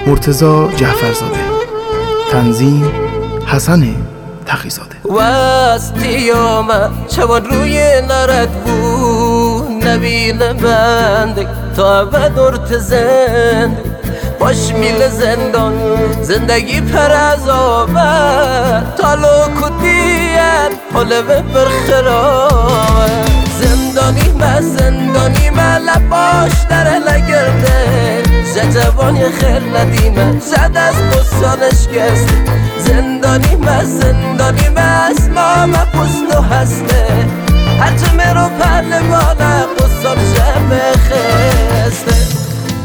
مرتضی جعفرزاده. تنظیم حسن تقی‌زاده. واستی آمد چون روی نرد بود نبیل بندک تا ابد ارتزند باش میل زندان زندگی پر از آبد تالو کدیت حاله برخراب زندانی من لباش در لگرده جوانی خیر ندیمه زد از قصانش گست زندانی من اسمام پست و هسته هرچه مرو پرلوانه قصان شب خسته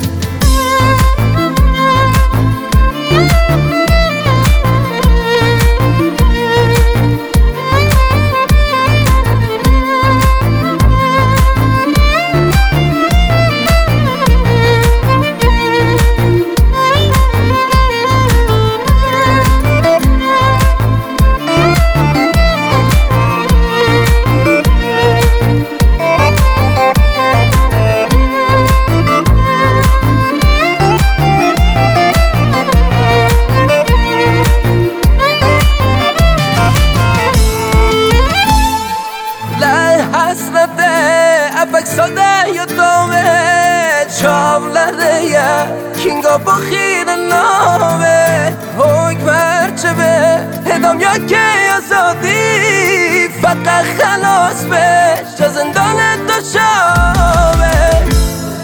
افکساده یا دومه چاولده یا کینگا با خیر نامه حکم هرچه به هدام یا که آزادی فقط خلاص بش جا زندان داشامه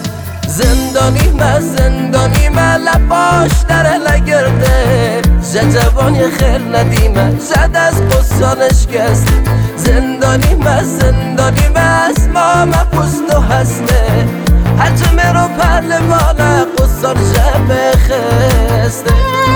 زندانی من لباش در لگرده جوانی خیر ندیمه زد از قصانش گست زندانی من اسمام پست و هسته هرچه مرو پرلوانه قصان شب خسته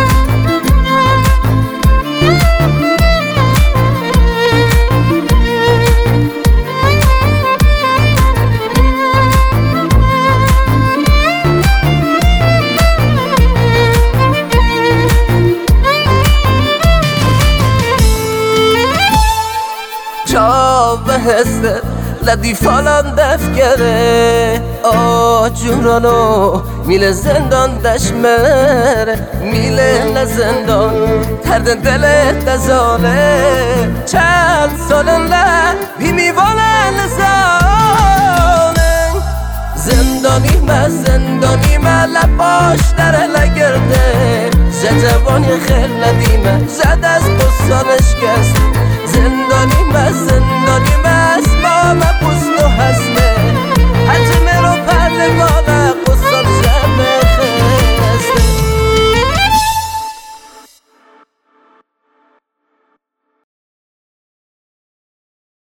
بهسته لدی فالان دفگره آجورانو میل زندان دشمره میل نزندان ترد دلت دزانه چند سال نه بیمیوانه نزانه زندانی من لباش در لگرده جوانی خیر ندیمه زد از قصانش گست